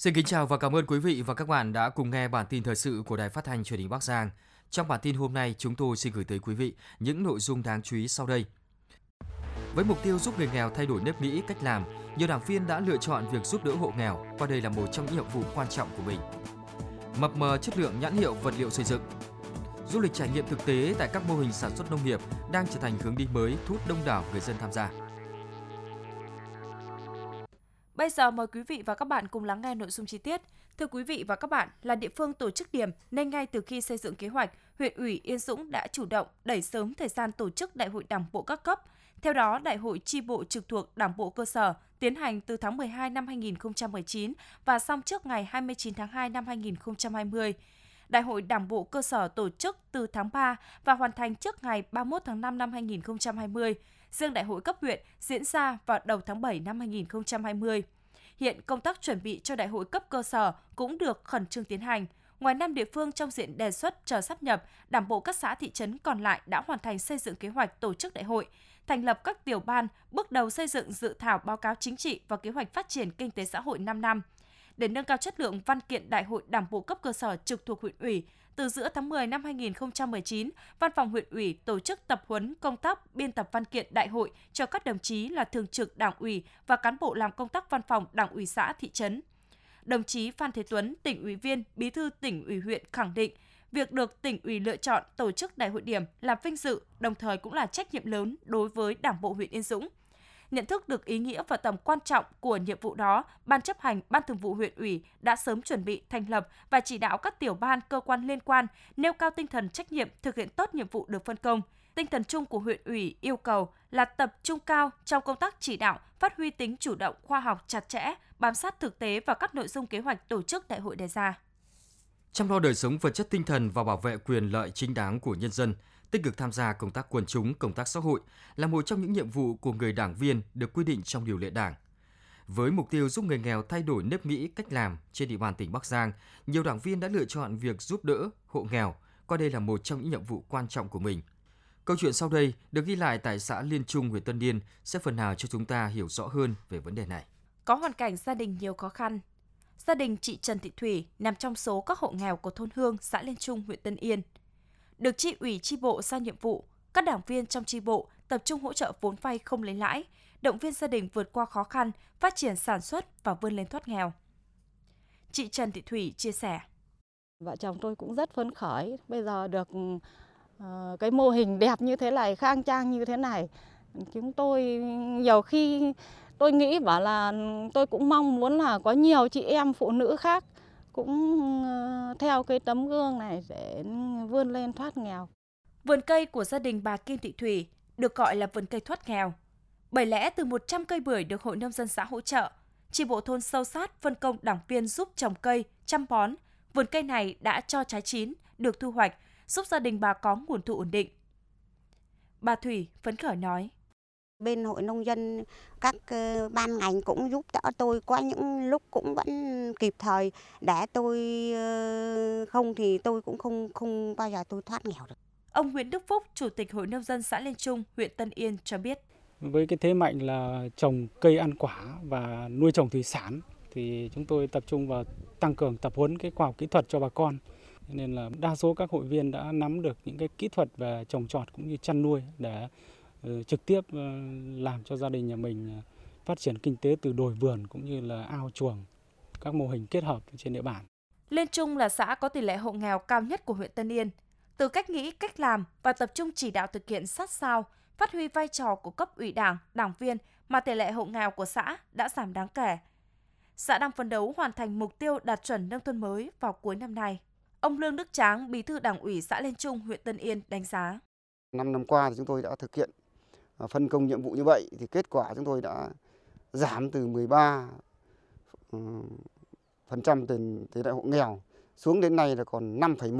Xin kính chào và cảm ơn quý vị và các bạn đã cùng nghe bản tin thời sự của Đài Phát thanh Truyền hình Bắc Giang. Trong bản tin hôm nay, chúng tôi xin gửi tới quý vị những nội dung đáng chú ý sau đây. Với mục tiêu giúp người nghèo thay đổi nếp nghĩ, cách làm, nhiều đảng viên đã lựa chọn việc giúp đỡ hộ nghèo, coi đây là một trong những nhiệm vụ quan trọng của mình. Mập mờ chất lượng nhãn hiệu vật liệu xây dựng. Du lịch trải nghiệm thực tế tại các mô hình sản xuất nông nghiệp đang trở thành hướng đi mới thu hút đông đảo người dân tham gia. Bây giờ mời quý vị và các bạn cùng lắng nghe nội dung chi tiết. Thưa quý vị và các bạn, là địa phương tổ chức điểm nên ngay từ khi xây dựng kế hoạch, huyện ủy Yên Dũng đã chủ động đẩy sớm thời gian tổ chức Đại hội Đảng bộ các cấp. Theo đó, Đại hội chi bộ trực thuộc Đảng bộ cơ sở tiến hành từ tháng 12 năm 2019 và xong trước ngày 29 tháng 2 năm 2020. Đại hội Đảng bộ cơ sở tổ chức từ tháng 3 và hoàn thành trước ngày 31 tháng 5 năm 2020. Riêng Đại hội cấp huyện diễn ra vào đầu tháng 7 năm 2020. Hiện công tác chuẩn bị cho Đại hội cấp cơ sở cũng được khẩn trương tiến hành. Ngoài 5 địa phương trong diện đề xuất chờ sáp nhập, Đảng bộ các xã thị trấn còn lại đã hoàn thành xây dựng kế hoạch tổ chức đại hội, thành lập các tiểu ban, bước đầu xây dựng dự thảo báo cáo chính trị và kế hoạch phát triển kinh tế xã hội 5 năm. Để nâng cao chất lượng văn kiện Đại hội Đảng bộ cấp cơ sở trực thuộc huyện ủy, từ giữa tháng 10 năm 2019, Văn phòng huyện ủy tổ chức tập huấn công tác biên tập văn kiện đại hội cho các đồng chí là thường trực Đảng ủy và cán bộ làm công tác văn phòng Đảng ủy xã thị trấn. Đồng chí Phan Thế Tuấn, tỉnh ủy viên, bí thư tỉnh ủy huyện khẳng định, việc được tỉnh ủy lựa chọn tổ chức đại hội điểm là vinh dự, đồng thời cũng là trách nhiệm lớn đối với Đảng bộ huyện Yên Dũng. Nhận thức được ý nghĩa và tầm quan trọng của nhiệm vụ đó, Ban chấp hành, Ban thường vụ huyện ủy đã sớm chuẩn bị thành lập và chỉ đạo các tiểu ban, cơ quan liên quan nêu cao tinh thần trách nhiệm thực hiện tốt nhiệm vụ được phân công. Tinh thần chung của huyện ủy yêu cầu là tập trung cao trong công tác chỉ đạo, phát huy tính chủ động, khoa học, chặt chẽ, bám sát thực tế và các nội dung kế hoạch tổ chức đại hội đề ra. Chăm lo đời sống vật chất tinh thần và bảo vệ quyền lợi chính đáng của nhân dân, tích cực tham gia công tác quần chúng, công tác xã hội là một trong những nhiệm vụ của người đảng viên được quy định trong điều lệ Đảng. Với mục tiêu giúp người nghèo thay đổi nếp nghĩ, cách làm trên địa bàn tỉnh Bắc Giang, nhiều đảng viên đã lựa chọn việc giúp đỡ hộ nghèo, coi đây là một trong những nhiệm vụ quan trọng của mình. Câu chuyện sau đây được ghi lại tại xã Liên Trung, huyện Tân Yên sẽ phần nào cho chúng ta hiểu rõ hơn về vấn đề này. Có hoàn cảnh gia đình nhiều khó khăn. Gia đình chị Trần Thị Thủy nằm trong số các hộ nghèo của thôn Hương, xã Liên Trung, huyện Tân Yên. Được chi ủy chi bộ giao nhiệm vụ, các đảng viên trong chi bộ tập trung hỗ trợ vốn vay không lấy lãi, động viên gia đình vượt qua khó khăn, phát triển sản xuất và vươn lên thoát nghèo. Chị Trần Thị Thủy chia sẻ. Vợ chồng tôi cũng rất phấn khởi, bây giờ được cái mô hình đẹp như thế này, khang trang như thế này. Chúng tôi nhiều khi tôi nghĩ bảo là tôi cũng mong muốn là có nhiều chị em phụ nữ khác cũng theo cái tấm gương này để vươn lên thoát nghèo. Vườn cây của gia đình bà Kim Thị Thủy được gọi là vườn cây thoát nghèo. Bởi lẽ từ 100 cây bưởi được Hội Nông dân xã hỗ trợ, chi bộ thôn sâu sát phân công đảng viên giúp trồng cây, chăm bón. Vườn cây này đã cho trái chín, được thu hoạch, giúp gia đình bà có nguồn thu ổn định. Bà Thủy phấn khởi nói. Bên Hội Nông dân, các ban ngành cũng giúp đỡ tôi, có những lúc cũng vẫn kịp thời, để tôi không thì tôi cũng không bao giờ tôi thoát nghèo được. Ông Nguyễn Đức Phúc, Chủ tịch Hội Nông dân xã Liên Trung, huyện Tân Yên cho biết. Với cái thế mạnh là trồng cây ăn quả và nuôi trồng thủy sản thì chúng tôi tập trung vào tăng cường tập huấn cái khoa học kỹ thuật cho bà con. Nên là đa số các hội viên đã nắm được những cái kỹ thuật về trồng trọt cũng như chăn nuôi để trực tiếp làm cho gia đình nhà mình phát triển kinh tế từ đồi vườn cũng như là ao chuồng, các mô hình kết hợp trên địa bàn. Liên Trung là xã có tỷ lệ hộ nghèo cao nhất của huyện Tân Yên. Từ cách nghĩ, cách làm và tập trung chỉ đạo thực hiện sát sao, phát huy vai trò của cấp ủy đảng, đảng viên mà tỷ lệ hộ nghèo của xã đã giảm đáng kể. Xã đang phấn đấu hoàn thành mục tiêu đạt chuẩn nông thôn mới vào cuối năm nay. Ông Lương Đức Tráng, Bí thư Đảng ủy xã Liên Trung, huyện Tân Yên đánh giá. 5 năm qua thì chúng tôi đã thực hiện phân công nhiệm vụ như vậy thì kết quả chúng tôi đã giảm từ 13% tỷ lệ hộ nghèo xuống đến nay là còn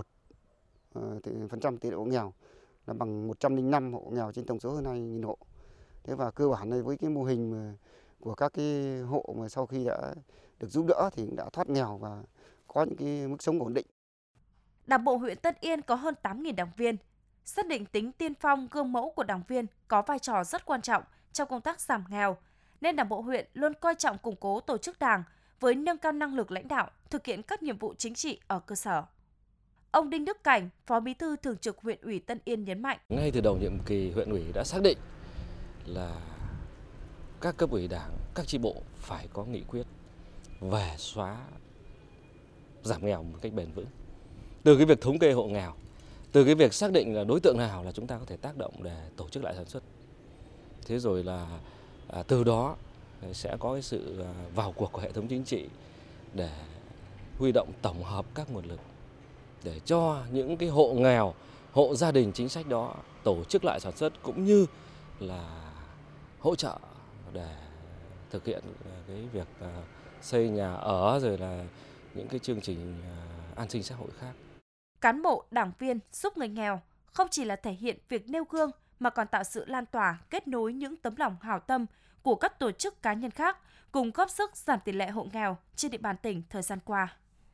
5,1% tỷ lệ hộ nghèo, là bằng 105 hộ nghèo trên tổng số hơn 2.000 hộ. Thế và cơ bản này với cái mô hình của các cái hộ mà sau khi đã được giúp đỡ thì cũng đã thoát nghèo và có những cái mức sống ổn định. Đảng bộ huyện Tân Yên có hơn 8.000 đảng viên. Xác định tính tiên phong gương mẫu của đảng viên có vai trò rất quan trọng trong công tác giảm nghèo, nên Đảng bộ huyện luôn coi trọng củng cố tổ chức đảng, với nâng cao năng lực lãnh đạo, thực hiện các nhiệm vụ chính trị ở cơ sở. Ông Đinh Đức Cảnh, Phó Bí thư Thường trực Huyện ủy Tân Yên nhấn mạnh. Ngay từ đầu nhiệm kỳ, huyện ủy đã xác định là các cấp ủy Đảng, các chi bộ phải có nghị quyết về xóa giảm nghèo một cách bền vững. Từ cái việc thống kê hộ nghèo, từ cái việc xác định là đối tượng nào là chúng ta có thể tác động để tổ chức lại sản xuất. Thế rồi là từ đó sẽ có cái sự vào cuộc của hệ thống chính trị để huy động tổng hợp các nguồn lực để cho những cái hộ nghèo, hộ gia đình chính sách đó tổ chức lại sản xuất, cũng như là hỗ trợ để thực hiện cái việc xây nhà ở, rồi là những cái chương trình an sinh xã hội khác. Cán bộ, đảng viên giúp người nghèo không chỉ là thể hiện việc nêu gương mà còn tạo sự lan tỏa, kết nối những tấm lòng hảo tâm của các tổ chức cá nhân khác cùng góp sức giảm tỷ lệ hộ nghèo trên địa bàn tỉnh thời gian qua.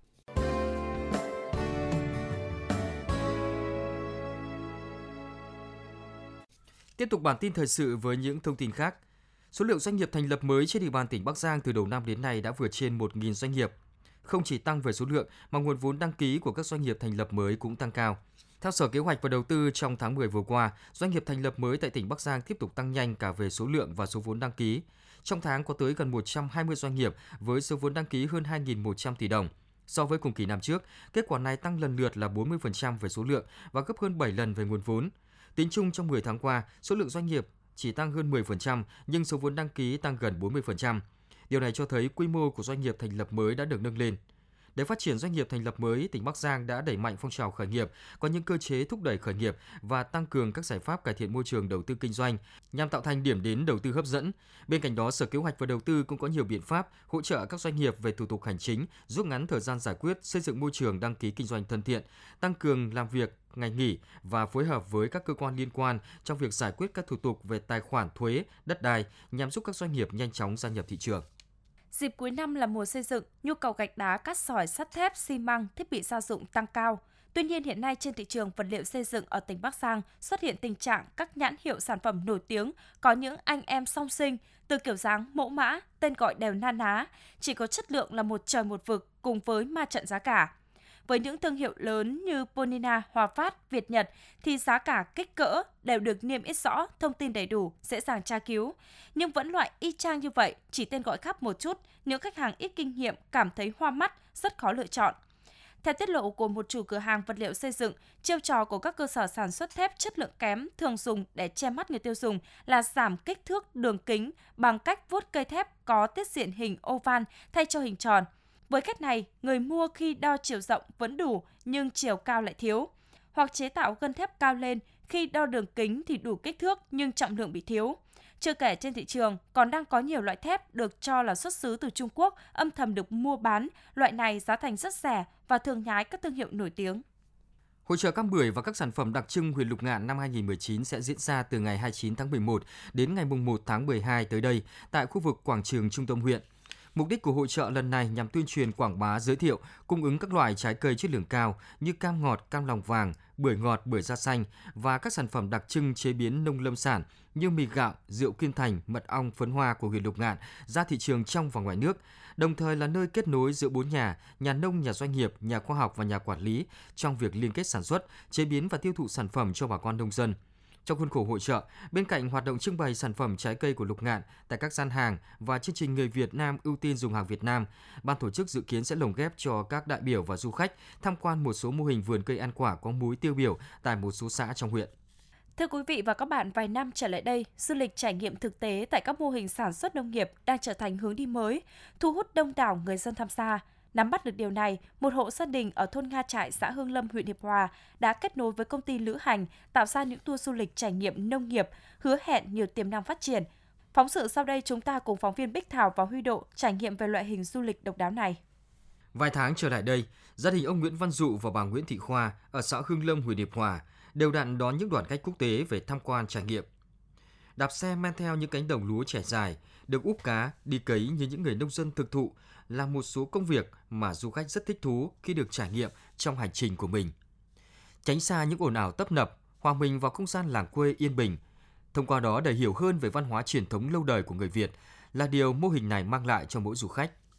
Tiếp tục bản tin thời sự với những thông tin khác. Số lượng doanh nghiệp thành lập mới trên địa bàn tỉnh Bắc Giang từ đầu năm đến nay đã vượt trên 1.000 doanh nghiệp. Không chỉ tăng về số lượng mà nguồn vốn đăng ký của các doanh nghiệp thành lập mới cũng tăng cao. Theo Sở Kế hoạch và Đầu tư, trong tháng 10 vừa qua, doanh nghiệp thành lập mới tại tỉnh Bắc Giang tiếp tục tăng nhanh cả về số lượng và số vốn đăng ký. Trong tháng có tới gần 120 doanh nghiệp với số vốn đăng ký hơn 2.100 tỷ đồng. So với cùng kỳ năm trước, kết quả này tăng lần lượt là 40% về số lượng và gấp hơn 7 lần về nguồn vốn. Tính chung trong 10 tháng qua, số lượng doanh nghiệp chỉ tăng hơn 10% nhưng số vốn đăng ký tăng gần 40%. Điều này cho thấy quy mô của doanh nghiệp thành lập mới đã được nâng lên. Để phát triển doanh nghiệp thành lập mới, tỉnh Bắc Giang đã đẩy mạnh phong trào khởi nghiệp, có những cơ chế thúc đẩy khởi nghiệp và tăng cường các giải pháp cải thiện môi trường đầu tư kinh doanh nhằm tạo thành điểm đến đầu tư hấp dẫn. Bên cạnh đó, Sở Kế hoạch và Đầu tư cũng có nhiều biện pháp hỗ trợ các doanh nghiệp về thủ tục hành chính, rút ngắn thời gian giải quyết, xây dựng môi trường đăng ký kinh doanh thân thiện, tăng cường làm việc ngày nghỉ và phối hợp với các cơ quan liên quan trong việc giải quyết các thủ tục về tài khoản thuế, đất đai nhằm giúp các doanh nghiệp nhanh chóng gia nhập thị trường. Dịp cuối năm là mùa xây dựng, nhu cầu gạch đá, cát sỏi, sắt thép, xi măng, thiết bị gia dụng tăng cao. Tuy nhiên hiện nay trên thị trường vật liệu xây dựng ở tỉnh Bắc Giang xuất hiện tình trạng các nhãn hiệu sản phẩm nổi tiếng có những anh em song sinh, từ kiểu dáng, mẫu mã, tên gọi đều na ná, chỉ có chất lượng là một trời một vực cùng với ma trận giá cả. Với những thương hiệu lớn như Bonina, Hòa Phát, Việt Nhật thì giá cả, kích cỡ đều được niêm yết rõ, thông tin đầy đủ, dễ dàng tra cứu. Nhưng vẫn loại y chang như vậy, chỉ tên gọi khác một chút, những khách hàng ít kinh nghiệm cảm thấy hoa mắt, rất khó lựa chọn. Theo tiết lộ của một chủ cửa hàng vật liệu xây dựng, chiêu trò của các cơ sở sản xuất thép chất lượng kém thường dùng để che mắt người tiêu dùng là giảm kích thước đường kính bằng cách vuốt cây thép có tiết diện hình oval thay cho hình tròn. Với cách này, người mua khi đo chiều rộng vẫn đủ nhưng chiều cao lại thiếu. Hoặc chế tạo gân thép cao lên, khi đo đường kính thì đủ kích thước nhưng trọng lượng bị thiếu. Chưa kể trên thị trường còn đang có nhiều loại thép được cho là xuất xứ từ Trung Quốc âm thầm được mua bán, loại này giá thành rất rẻ và thường nhái các thương hiệu nổi tiếng. Hội chợ cam bưởi và các sản phẩm đặc trưng huyện Lục Ngạn năm 2019 sẽ diễn ra từ ngày 29 tháng 11 đến ngày 1 tháng 12 tới đây tại khu vực quảng trường trung tâm huyện. Mục đích của hội chợ lần này nhằm tuyên truyền quảng bá, giới thiệu, cung ứng các loại trái cây chất lượng cao như cam ngọt, cam lòng vàng, bưởi ngọt, bưởi da xanh và các sản phẩm đặc trưng chế biến nông lâm sản như mì gạo, rượu Kiên Thành, mật ong, phấn hoa của huyện Lục Ngạn ra thị trường trong và ngoài nước, đồng thời là nơi kết nối giữa bốn nhà nông, nhà doanh nghiệp, nhà khoa học và nhà quản lý trong việc liên kết sản xuất, chế biến và tiêu thụ sản phẩm cho bà con nông dân. Trong khuôn khổ hội chợ, bên cạnh hoạt động trưng bày sản phẩm trái cây của Lục Ngạn tại các gian hàng và chương trình Người Việt Nam ưu tiên dùng hàng Việt Nam, ban tổ chức dự kiến sẽ lồng ghép cho các đại biểu và du khách tham quan một số mô hình vườn cây ăn quả có múi tiêu biểu tại một số xã trong huyện. Thưa quý vị và các bạn, vài năm trở lại đây, du lịch trải nghiệm thực tế tại các mô hình sản xuất nông nghiệp đang trở thành hướng đi mới, thu hút đông đảo người dân tham gia. Nắm bắt được điều này, một hộ gia đình ở thôn Nga Trại, xã Hương Lâm, huyện Hiệp Hòa đã kết nối với công ty lữ hành tạo ra những tour du lịch trải nghiệm nông nghiệp, hứa hẹn nhiều tiềm năng phát triển. Phóng sự sau đây chúng ta cùng phóng viên Bích Thảo và Huy Độ trải nghiệm về loại hình du lịch độc đáo này. Vài tháng trở lại đây, gia đình ông Nguyễn Văn Dụ và bà Nguyễn Thị Khoa ở xã Hương Lâm, huyện Hiệp Hòa đều đặn đón những đoàn khách quốc tế về tham quan trải nghiệm. Đạp xe men theo những cánh đồng lúa trải dài, được úp cá, đi cấy như những người nông dân thực thụ là một số công việc mà du khách rất thích thú khi được trải nghiệm trong hành trình của mình. Tránh xa những ồn ào tấp nập, hòa mình vào không gian làng quê yên bình, thông qua đó để hiểu hơn về văn hóa truyền thống lâu đời của người Việt là điều mô hình này mang lại cho mỗi du khách.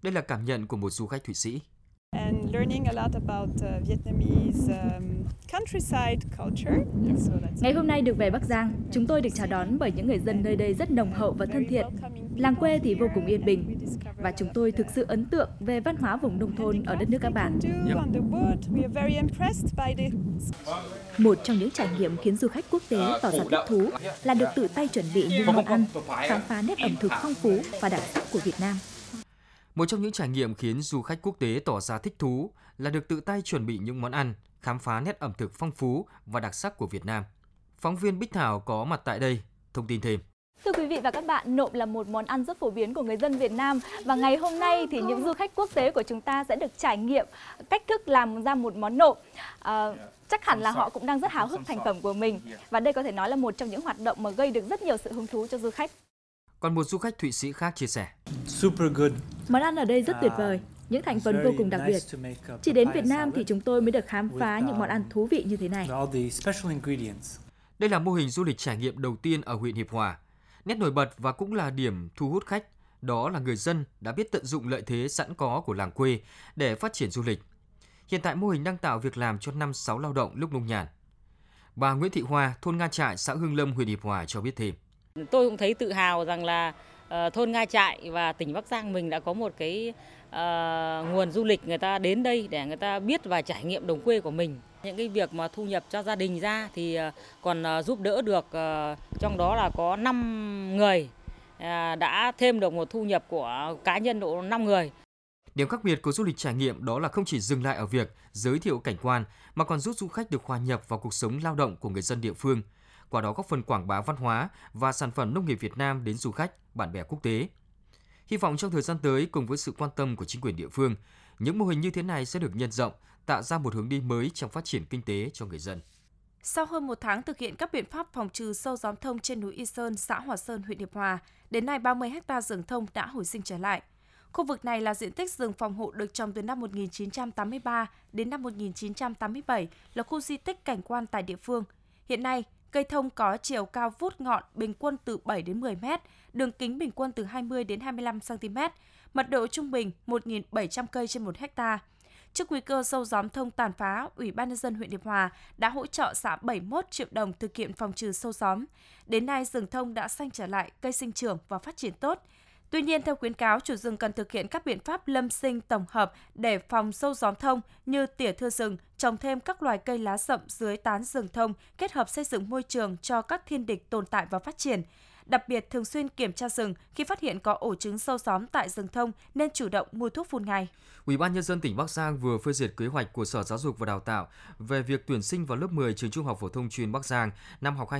Đây là cảm nhận của một du khách Thụy Sĩ. Ngày hôm nay được về Bắc Giang, chúng tôi được chào đón bởi những người dân nơi đây rất nồng hậu và thân thiện. Làng quê thì vô cùng yên bình và chúng tôi thực sự ấn tượng về văn hóa vùng nông thôn ở đất nước các bạn. Một trong những trải nghiệm khiến du khách quốc tế tỏ ra thích thú là được tự tay chuẩn bị những món ăn, khám phá nét ẩm thực phong phú và đặc sắc của Việt Nam. Một trong những trải nghiệm khiến du khách quốc tế tỏ ra thích thú là được tự tay chuẩn bị những món ăn, khám phá nét ẩm thực phong phú và đặc sắc của Việt Nam. Phóng viên Bích Thảo có mặt tại đây, thông tin thêm. Thưa quý vị và các bạn, nộm là một món ăn rất phổ biến của người dân Việt Nam và ngày hôm nay thì những du khách quốc tế của chúng ta sẽ được trải nghiệm cách thức làm ra một món nộm. Chắc hẳn là họ cũng đang rất háo hức thành phẩm của mình và đây có thể nói là một trong những hoạt động mà gây được rất nhiều sự hứng thú cho du khách. Còn một du khách Thụy Sĩ khác chia sẻ. Món ăn ở đây rất tuyệt vời, những thành phần vô cùng đặc biệt. Chỉ đến Việt Nam thì chúng tôi mới được khám phá những món ăn thú vị như thế này. Đây là mô hình du lịch trải nghiệm đầu tiên ở huyện Hiệp Hòa. Nét nổi bật và cũng là điểm thu hút khách, đó là người dân đã biết tận dụng lợi thế sẵn có của làng quê để phát triển du lịch. Hiện tại mô hình đang tạo việc làm cho 5-6 lao động lúc nông nhàn. Bà Nguyễn Thị Hoa, thôn Nga Trại, xã Hưng Lâm, huyện Hiệp Hòa cho biết thêm. Tôi cũng thấy tự hào rằng là thôn Nga Trại và tỉnh Bắc Giang mình đã có một cái nguồn du lịch người ta đến đây để người ta biết và trải nghiệm đồng quê của mình. Những cái việc mà thu nhập cho gia đình ra thì còn giúp đỡ được, trong đó là có 5 người đã thêm được một thu nhập của cá nhân độ 5 người. Điểm khác biệt của du lịch trải nghiệm đó là không chỉ dừng lại ở việc giới thiệu cảnh quan mà còn giúp du khách được hòa nhập vào cuộc sống lao động của người dân địa phương. Qua đó góp phần quảng bá văn hóa và sản phẩm nông nghiệp Việt Nam đến du khách, bạn bè quốc tế. Hy vọng trong thời gian tới, cùng với sự quan tâm của chính quyền địa phương, những mô hình như thế này sẽ được nhân rộng, tạo ra một hướng đi mới trong phát triển kinh tế cho người dân. Sau hơn một tháng thực hiện các biện pháp phòng trừ sâu gióm thông trên núi Y Sơn, xã Hòa Sơn, huyện Hiệp Hòa, đến nay 30 ha rừng thông đã hồi sinh trở lại. Khu vực này là diện tích rừng phòng hộ được trồng từ năm 1983 đến năm 1987, là khu di tích cảnh quan tại địa phương. Hiện nay, cây thông có chiều cao vút ngọn bình quân từ 7 đến 10 m, đường kính bình quân từ 20 đến 25 cm, mật độ trung bình 1.700 cây trên 1 ha. Trước nguy cơ sâu gióm thông tàn phá, Ủy ban nhân dân huyện Hiệp Hòa đã hỗ trợ xã 71 triệu đồng thực hiện phòng trừ sâu gióm. Đến nay, rừng thông đã xanh trở lại, cây sinh trưởng và phát triển tốt. Tuy nhiên, theo khuyến cáo, chủ rừng cần thực hiện các biện pháp lâm sinh tổng hợp để phòng sâu gióm thông như tỉa thưa rừng, trồng thêm các loài cây lá rậm dưới tán rừng thông, kết hợp xây dựng môi trường cho các thiên địch tồn tại và phát triển. Đặc biệt, thường xuyên kiểm tra rừng, khi phát hiện có ổ trứng sâu gióm tại rừng thông nên chủ động mua thuốc phun ngay. Ủy ban nhân dân tỉnh Bắc Giang vừa phê duyệt kế hoạch của Sở Giáo dục và Đào tạo về việc tuyển sinh vào lớp 10 trường Trung học phổ thông chuyên Bắc Giang năm học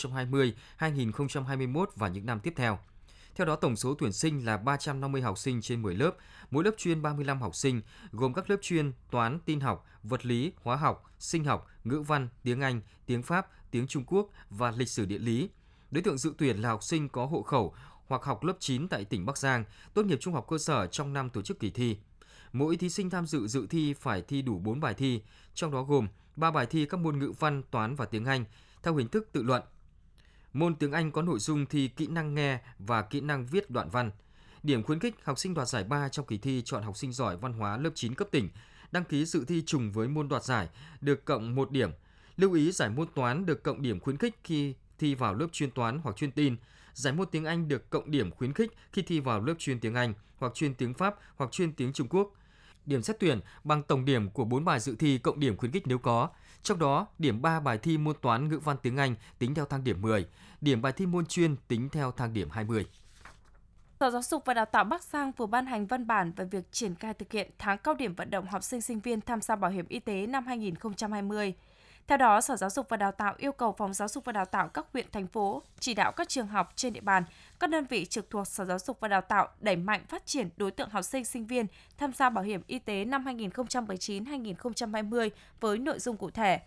2020-2021 và những năm tiếp theo. Theo đó, tổng số tuyển sinh là 350 học sinh trên 10 lớp, mỗi lớp chuyên 35 học sinh, gồm các lớp chuyên toán, tin học, vật lý, hóa học, sinh học, ngữ văn, tiếng Anh, tiếng Pháp, tiếng Trung Quốc và lịch sử địa lý. Đối tượng dự tuyển là học sinh có hộ khẩu hoặc học lớp 9 tại tỉnh Bắc Giang, tốt nghiệp trung học cơ sở trong năm tổ chức kỳ thi. Mỗi thí sinh tham dự dự thi phải thi đủ 4 bài thi, trong đó gồm 3 bài thi các môn ngữ văn, toán và tiếng Anh, theo hình thức tự luận. Môn tiếng Anh có nội dung thi kỹ năng nghe và kỹ năng viết đoạn văn. Điểm khuyến khích học sinh đoạt giải 3 trong kỳ thi chọn học sinh giỏi văn hóa lớp 9 cấp tỉnh, đăng ký dự thi trùng với môn đoạt giải, được cộng 1 điểm. Lưu ý giải môn toán được cộng điểm khuyến khích khi thi vào lớp chuyên toán hoặc chuyên tin. Giải môn tiếng Anh được cộng điểm khuyến khích khi thi vào lớp chuyên tiếng Anh hoặc chuyên tiếng Pháp hoặc chuyên tiếng Trung Quốc. Điểm xét tuyển bằng tổng điểm của 4 bài dự thi cộng điểm khuyến khích nếu có. Trong đó, điểm 3 bài thi môn toán, ngữ văn, tiếng Anh tính theo thang điểm 10, điểm bài thi môn chuyên tính theo thang điểm 20. Sở Giáo dục và Đào tạo Bắc Giang vừa ban hành văn bản về việc triển khai thực hiện tháng cao điểm vận động học sinh sinh viên tham gia bảo hiểm y tế năm 2020. Theo đó, Sở Giáo dục và Đào tạo yêu cầu Phòng Giáo dục và Đào tạo các huyện, thành phố chỉ đạo các trường học trên địa bàn, các đơn vị trực thuộc Sở Giáo dục và Đào tạo đẩy mạnh phát triển đối tượng học sinh sinh viên tham gia bảo hiểm y tế năm 2019-2020 với nội dung cụ thể.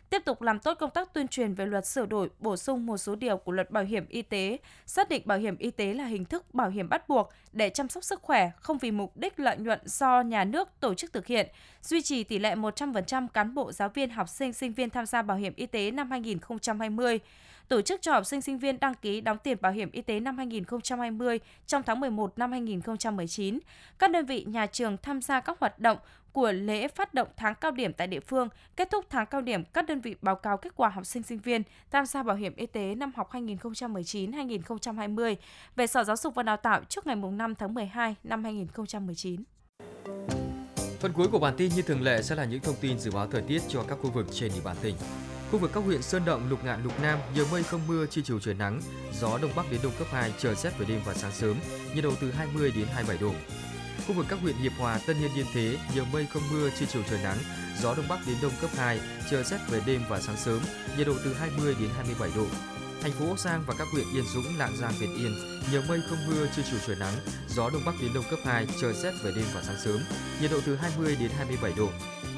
tiếp tục làm tốt công tác tuyên truyền về luật sửa đổi, bổ sung một số điều của luật bảo hiểm y tế, xác định bảo hiểm y tế là hình thức bảo hiểm bắt buộc để chăm sóc sức khỏe, không vì mục đích lợi nhuận do nhà nước tổ chức thực hiện, duy trì tỷ lệ 100% cán bộ, giáo viên, học sinh, sinh viên tham gia bảo hiểm y tế năm 2020, tổ chức cho học sinh sinh viên đăng ký đóng tiền bảo hiểm y tế năm 2020 trong tháng 11 năm 2019. Các đơn vị nhà trường tham gia các hoạt động của lễ phát động tháng cao điểm tại địa phương. Kết thúc tháng cao điểm, các đơn vị báo cáo kết quả học sinh sinh viên tham gia bảo hiểm y tế năm học 2019-2020 về Sở Giáo dục và Đào tạo trước ngày 5 tháng 12 năm 2019. Phần cuối của bản tin như thường lệ sẽ là những thông tin dự báo thời tiết cho các khu vực trên địa bàn tỉnh. Khu vực các huyện Sơn Động, Lục Ngạn, Lục Nam nhiều mây không mưa, trưa chiều trời nắng, gió đông bắc đến đông cấp 2, trời rét về đêm và sáng sớm, nhiệt độ từ 20 đến 27 độ. Khu vực các huyện Hiệp Hòa, Tân Yên, Yên Thế nhiều mây không mưa, trưa chiều trời nắng, gió đông bắc đến đông cấp 2, trời rét về đêm và sáng sớm, nhiệt độ từ 20 đến 27 độ. Thành phố Ốc Giang và các huyện Yên Dũng, Lạng Giang, Việt Yên nhiều mây không mưa, trưa chiều trời nắng, gió đông bắc đến đông cấp 2, trời rét về đêm và sáng sớm, nhiệt độ từ 20 đến 27 độ.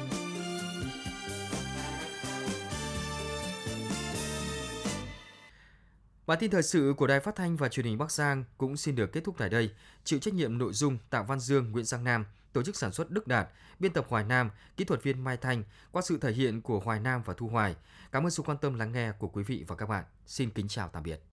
Bản tin thời sự của Đài Phát thanh và Truyền hình Bắc Giang cũng xin được kết thúc tại đây. Chịu trách nhiệm nội dung Tạ Văn Dương, Nguyễn Giang Nam, tổ chức sản xuất Đức Đạt, biên tập Hoài Nam, kỹ thuật viên Mai Thanh, qua sự thể hiện của Hoài Nam và Thu Hoài. Cảm ơn sự quan tâm lắng nghe của quý vị và các bạn. Xin kính chào tạm biệt.